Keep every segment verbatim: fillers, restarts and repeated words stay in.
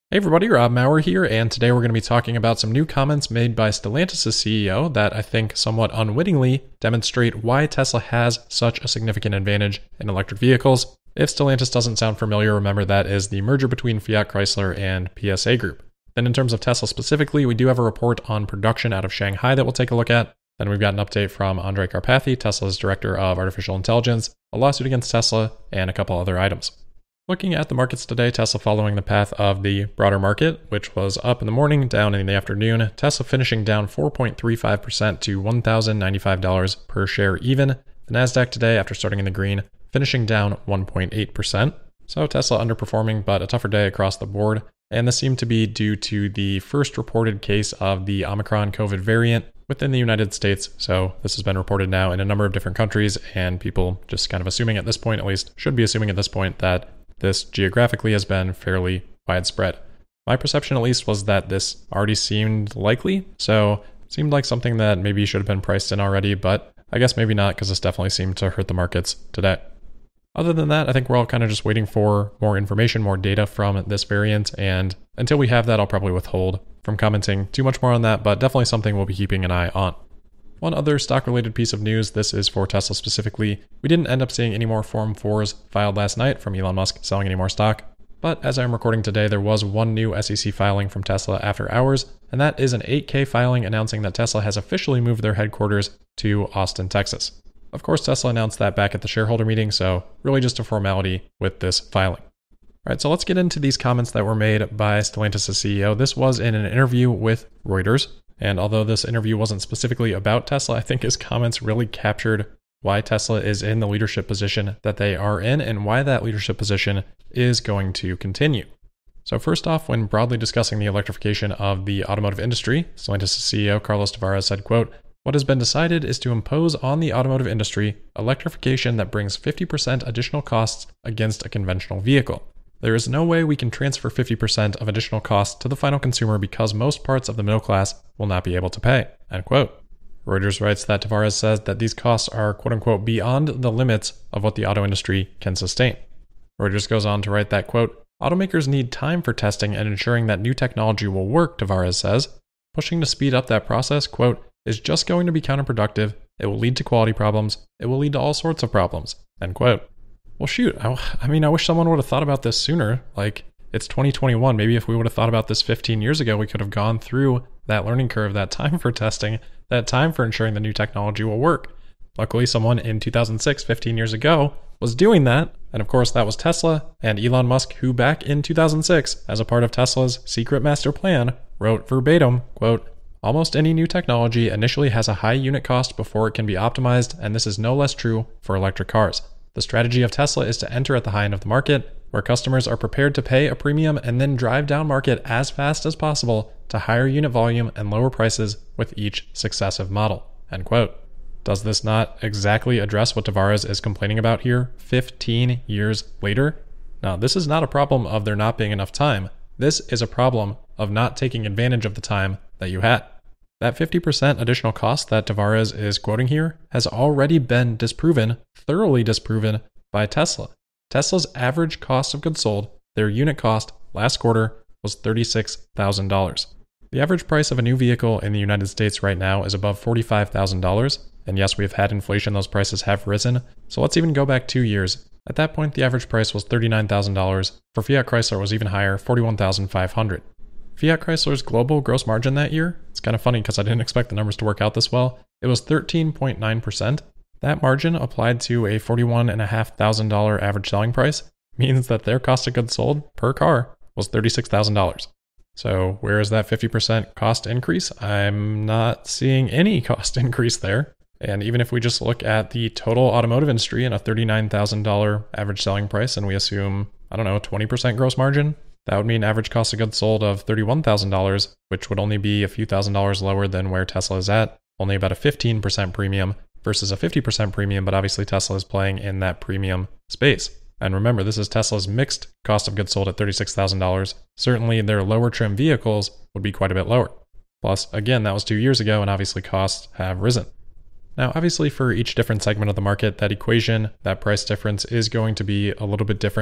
Hey everybody, Rob Maurer here, and today we're going to be talking about some new comments made by Stellantis' C E O that I think somewhat unwittingly demonstrate why Tesla has such a significant advantage in electric vehicles. If Stellantis doesn't sound familiar, remember that is the merger between Fiat Chrysler and P S A Group. Then in terms of Tesla specifically, we do have a report on production out of Shanghai that we'll take a look at. Then we've got an update from Andrej Karpathy, Tesla's Director of Artificial Intelligence, a lawsuit against Tesla, and a couple other items. Looking at the markets today, Tesla following the path of the broader market, which was up in the morning, down in the afternoon. Tesla finishing down four point three five percent to one thousand ninety-five dollars per share even. The Nasdaq today, after starting in the green, finishing down one point eight percent. So Tesla underperforming, but a tougher day across the board. And this seemed to be due to the first reported case of the Omicron COVID variant within the United States. So this has been reported now in a number of different countries, and people just kind of assuming at this point, at least should be assuming at this point, that this geographically has been fairly widespread. My perception at least was that this already seemed likely, so it seemed like something that maybe should have been priced in already, but I guess maybe not, because this definitely seemed to hurt the markets today. Other than that, I think we're all kind of just waiting for more information, more data from this variant, and until we have that, I'll probably withhold from commenting too much more on that, but definitely something we'll be keeping an eye on. One other stock-related piece of news, this is for Tesla specifically. We didn't end up seeing any more Form fours filed last night from Elon Musk selling any more stock. But as I'm recording today, there was one new S E C filing from Tesla after hours, and that is an eight K filing announcing that Tesla has officially moved their headquarters to Austin, Texas. Of course, Tesla announced that back at the shareholder meeting, so really just a formality with this filing. All right, so let's get into these comments that were made by Stellantis' C E O. This was in an interview with Reuters. And although this interview wasn't specifically about Tesla, I think his comments really captured why Tesla is in the leadership position that they are in and why that leadership position is going to continue. So first off, when broadly discussing the electrification of the automotive industry, Stellantis' C E O Carlos Tavares said, quote, "What has been decided is to impose on the automotive industry electrification that brings fifty percent additional costs against a conventional vehicle. There is no way we can transfer fifty percent of additional costs to the final consumer because most parts of the middle class will not be able to pay." End quote. Reuters writes that Tavares says that these costs are quote unquote beyond the limits of what the auto industry can sustain. Reuters goes on to write that quote, "Automakers need time for testing and ensuring that new technology will work," Tavares says. "Pushing to speed up that process, quote, is just going to be counterproductive. It will lead to quality problems. It will lead to all sorts of problems." End quote. Well, shoot, I, I mean, I wish someone would have thought about this sooner. Like, it's twenty twenty-one. Maybe if we would have thought about this fifteen years ago, we could have gone through that learning curve, that time for testing, that time for ensuring the new technology will work. Luckily, someone in two thousand six, fifteen years ago, was doing that. And of course, that was Tesla and Elon Musk, who back in two thousand six, as a part of Tesla's secret master plan, wrote verbatim, quote, "Almost any new technology initially has a high unit cost before it can be optimized, and this is no less true for electric cars. The strategy of Tesla is to enter at the high end of the market, where customers are prepared to pay a premium and then drive down market as fast as possible to higher unit volume and lower prices with each successive model." End quote. Does this not exactly address what Tavares is complaining about here fifteen years later? Now, this is not a problem of there not being enough time. This is a problem of not taking advantage of the time that you had. That fifty percent additional cost that Tavares is quoting here has already been disproven, thoroughly disproven by Tesla. Tesla's average cost of goods sold, their unit cost last quarter, was thirty-six thousand dollars. The average price of a new vehicle in the United States right now is above forty-five thousand dollars. And yes, we've had inflation, those prices have risen. So let's even go back two years. At that point, the average price was thirty-nine thousand dollars. For Fiat Chrysler, it was even higher, forty-one thousand five hundred dollars. Fiat Chrysler's global gross margin that year, it's kind of funny because I didn't expect the numbers to work out this well, it was thirteen point nine percent. That margin applied to a forty-one thousand five hundred dollars average selling price means that their cost of goods sold per car was thirty-six thousand dollars. So where is that fifty percent cost increase? I'm not seeing any cost increase there. And even if we just look at the total automotive industry and a thirty-nine thousand dollars average selling price, and we assume, I don't know, twenty percent gross margin, that would mean average cost of goods sold of thirty-one thousand dollars, which would only be a few thousand dollars lower than where Tesla is at, only about a fifteen percent premium versus a fifty percent premium, but obviously Tesla is playing in that premium space. And remember, this is Tesla's mixed cost of goods sold at thirty-six thousand dollars. Certainly their lower trim vehicles would be quite a bit lower. Plus, again, that was two years ago, and obviously costs have risen. Now, obviously for each different segment of the market, that equation, that price difference is going to be a little bit different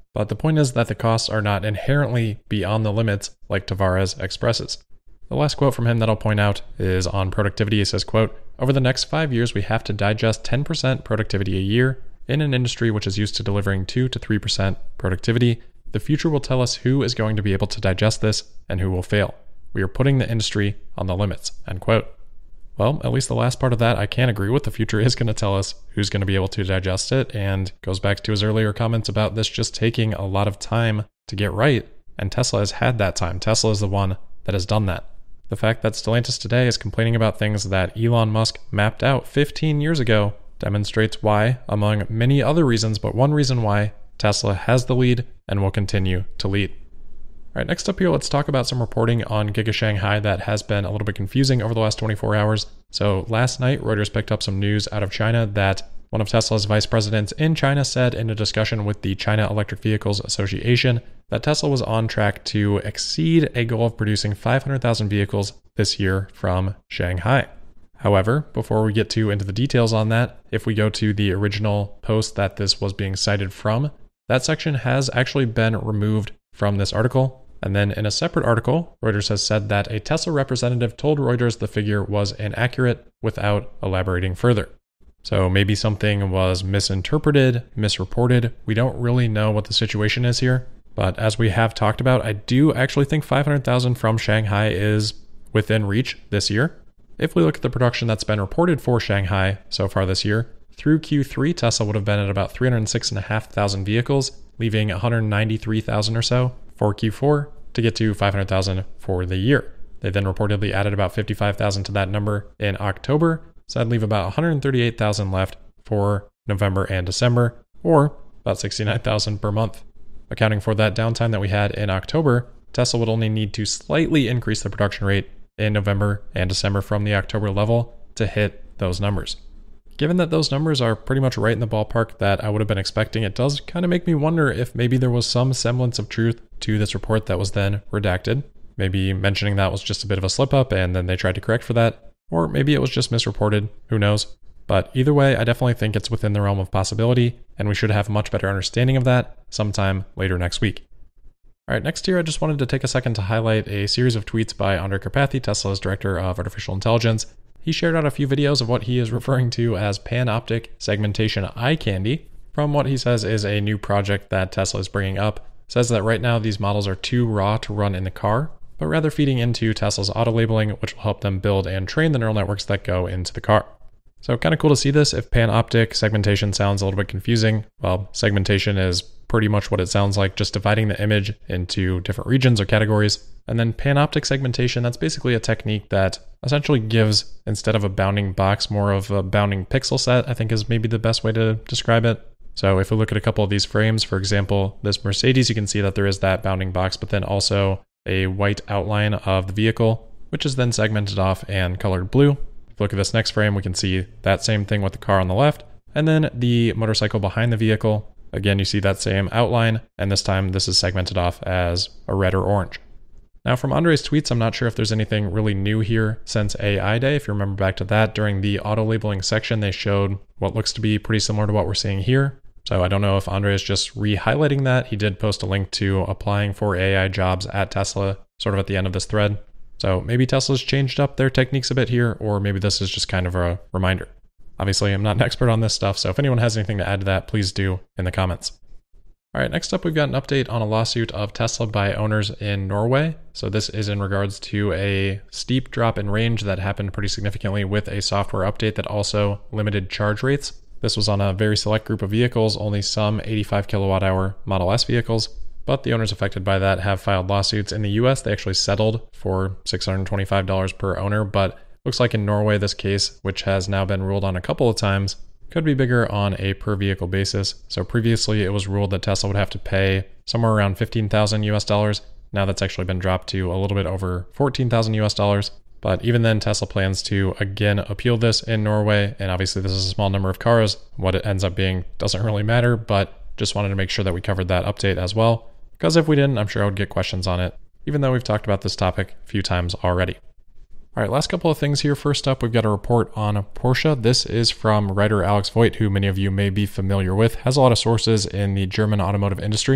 But the point is that the costs are not inherently beyond the limits like Tavares expresses. The last quote from him that I'll point out is on productivity. He says, quote, "Over the next five years, we have to digest ten percent productivity a year in an industry which is used to delivering two to three percent productivity. The future will tell us who is going to be able to digest this and who will fail. We are putting the industry on the limits," end quote. Well, at least the last part of that I can agree with. The future is going to tell us who's going to be able to digest it, and goes back to his earlier comments about this just taking a lot of time to get right, and Tesla has had that time. Tesla is the one that has done that. The fact that Stellantis today is complaining about things that Elon Musk mapped out fifteen years ago demonstrates why, among many other reasons, but one reason why Tesla has the lead and will continue to lead. All right, next up here, let's talk about some reporting on Giga Shanghai that has been a little bit confusing over the last twenty-four hours. So last night, Reuters picked up some news out of China that one of Tesla's vice presidents in China said in a discussion with the China Electric Vehicles Association that Tesla was on track to exceed a goal of producing five hundred thousand vehicles this year from Shanghai. However, before we get too into the details on that, if we go to the original post that this was being cited from, that section has actually been removed from this article. And then in a separate article, Reuters has said that a Tesla representative told Reuters the figure was inaccurate without elaborating further. So maybe something was misinterpreted, misreported. We don't really know what the situation is here. But as we have talked about, I do actually think five hundred thousand from Shanghai is within reach this year. If we look at the production that's been reported for Shanghai so far this year, through Q three, Tesla would have been at about three hundred six thousand five hundred vehicles, leaving one hundred ninety-three thousand or so for Q four to get to five hundred thousand for the year. They then reportedly added about fifty-five thousand to that number in October, so that'd leave about one hundred thirty-eight thousand left for November and December, or about sixty-nine thousand per month. Accounting for that downtime that we had in October, Tesla would only need to slightly increase the production rate in November and December from the October level to hit those numbers. Given that those numbers are pretty much right in the ballpark that I would have been expecting, it does kind of make me wonder if maybe there was some semblance of truth to this report that was then redacted. Maybe mentioning that was just a bit of a slip up and then they tried to correct for that, or maybe it was just misreported, who knows. But either way, I definitely think it's within the realm of possibility, and we should have a much better understanding of that sometime later next week. All right, next here, I just wanted to take a second to highlight a series of tweets by Andrej Karpathy, Tesla's director of artificial intelligence. He shared out a few videos of what he is referring to as panoptic segmentation eye candy, from what he says is a new project that Tesla is bringing up. Says that right now these models are too raw to run in the car, but rather feeding into Tesla's auto labeling, which will help them build and train the neural networks that go into the car. So kind of cool to see this. If panoptic segmentation sounds a little bit confusing, well, segmentation is pretty much what it sounds like, just dividing the image into different regions or categories. And then panoptic segmentation, that's basically a technique that essentially gives, instead of a bounding box, more of a bounding pixel set, I think is maybe the best way to describe it. So if we look at a couple of these frames, for example, this Mercedes, you can see that there is that bounding box, but then also a white outline of the vehicle, which is then segmented off and colored blue. If we look at this next frame, we can see that same thing with the car on the left, and then the motorcycle behind the vehicle. Again, you see that same outline, and this time this is segmented off as a red or orange. Now from Andrej's tweets, I'm not sure if there's anything really new here since A I Day. If you remember back to that, during the auto labeling section, they showed what looks to be pretty similar to what we're seeing here. So I don't know if Andrej is just re-highlighting that. He did post a link to applying for A I jobs at Tesla, sort of at the end of this thread. So maybe Tesla's changed up their techniques a bit here, or maybe this is just kind of a reminder. Obviously, I'm not an expert on this stuff, so if anyone has anything to add to that, please do in the comments. All right, next up, we've got an update on a lawsuit of Tesla by owners in Norway. So this is in regards to a steep drop in range that happened pretty significantly with a software update that also limited charge rates. This was on a very select group of vehicles, only some eighty-five kilowatt hour Model S vehicles, but the owners affected by that have filed lawsuits. In the U S, they actually settled for six hundred twenty-five dollars per owner, but looks like in Norway, this case, which has now been ruled on a couple of times, could be bigger on a per vehicle basis. So previously it was ruled that Tesla would have to pay somewhere around fifteen thousand U S dollars. Now that's actually been dropped to a little bit over fourteen thousand U S dollars. But even then, Tesla plans to again appeal this in Norway. And obviously this is a small number of cars. What it ends up being doesn't really matter, but just wanted to make sure that we covered that update as well. Because if we didn't, I'm sure I would get questions on it, even though we've talked about this topic a few times already. All right, last couple of things here. First up, we've got a report on Porsche. This is from writer Alex Voigt, who many of you may be familiar with, has a lot of sources in the German automotive industry.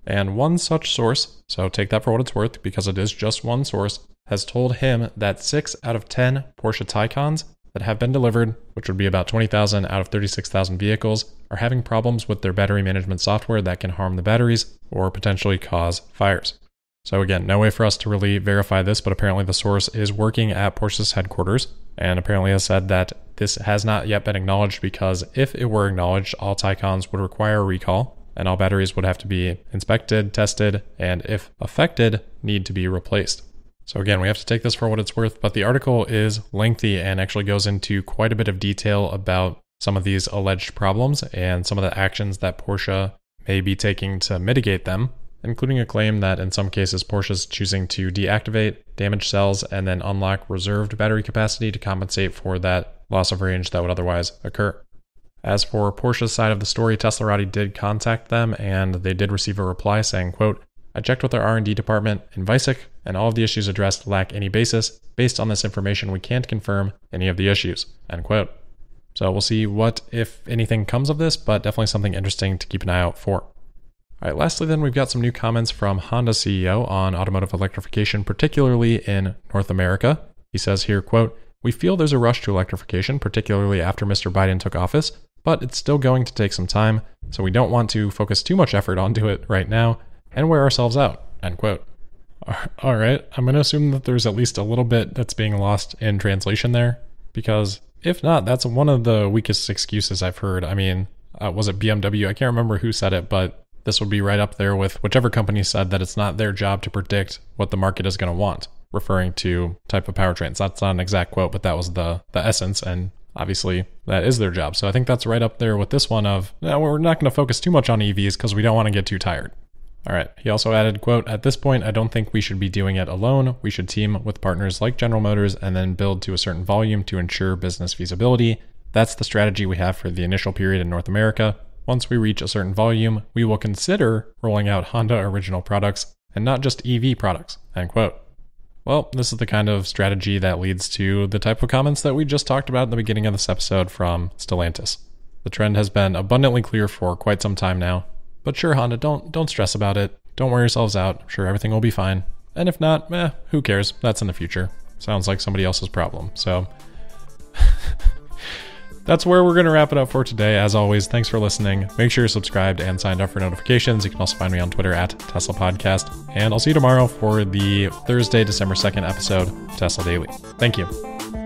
And one such source, so take that for what it's worth because it is just one source, has told him that six out of ten Porsche Taycans that have been delivered, which would be about twenty thousand out of thirty-six thousand vehicles, are having problems with their battery management software that can harm the batteries or potentially cause fires. So again, no way for us to really verify this, but apparently the source is working at Porsche's headquarters and apparently has said that this has not yet been acknowledged because if it were acknowledged, all Taycans would require a recall and all batteries would have to be inspected, tested, and if affected, need to be replaced. So again, we have to take this for what it's worth, but the article is lengthy and actually goes into quite a bit of detail about some of these alleged problems and some of the actions that Porsche may be taking to mitigate them, including a claim that in some cases Porsche is choosing to deactivate damaged cells and then unlock reserved battery capacity to compensate for that loss of range that would otherwise occur. As for Porsche's side of the story, Teslarati did contact them and they did receive a reply saying, quote, "I checked with our R and D department in Weissach and all of the issues addressed lack any basis. Based on this information, we can't confirm any of the issues," end quote. So we'll see what, if anything, comes of this, but definitely something interesting to keep an eye out for. All right, lastly then, we've got some new comments from Honda C E O on automotive electrification, particularly in North America. He says here, quote, "We feel there's a rush to electrification, particularly after Mister Biden took office, but it's still going to take some time, so we don't want to focus too much effort onto it right now and wear ourselves out," end quote. All right, I'm going to assume that there's at least a little bit that's being lost in translation there, because if not, that's one of the weakest excuses I've heard. I mean, uh, was it B M W? I can't remember who said it, but this would be right up there with whichever company said that it's not their job to predict what the market is going to want, referring to type of powertrains. That's not an exact quote, but that was the, the essence, and obviously that is their job. So I think that's right up there with this one of, no, we're not going to focus too much on E Vs because we don't want to get too tired. All right. He also added, quote, "At this point, I don't think we should be doing it alone. We should team with partners like General Motors and then build to a certain volume to ensure business feasibility. That's the strategy we have for the initial period in North America. Once we reach a certain volume, we will consider rolling out Honda original products and not just E V products," end quote. Well, this is the kind of strategy that leads to the type of comments that we just talked about at the beginning of this episode from Stellantis. The trend has been abundantly clear for quite some time now. But sure, Honda, don't don't stress about it. Don't wear yourselves out. I'm sure everything will be fine. And if not, eh, who cares? That's in the future. Sounds like somebody else's problem. So that's where we're going to wrap it up for today. As always, thanks for listening. Make sure you're subscribed and signed up for notifications. You can also find me on Twitter at Tesla Podcast. And I'll see you tomorrow for the Thursday, December second episode of Tesla Daily. Thank you.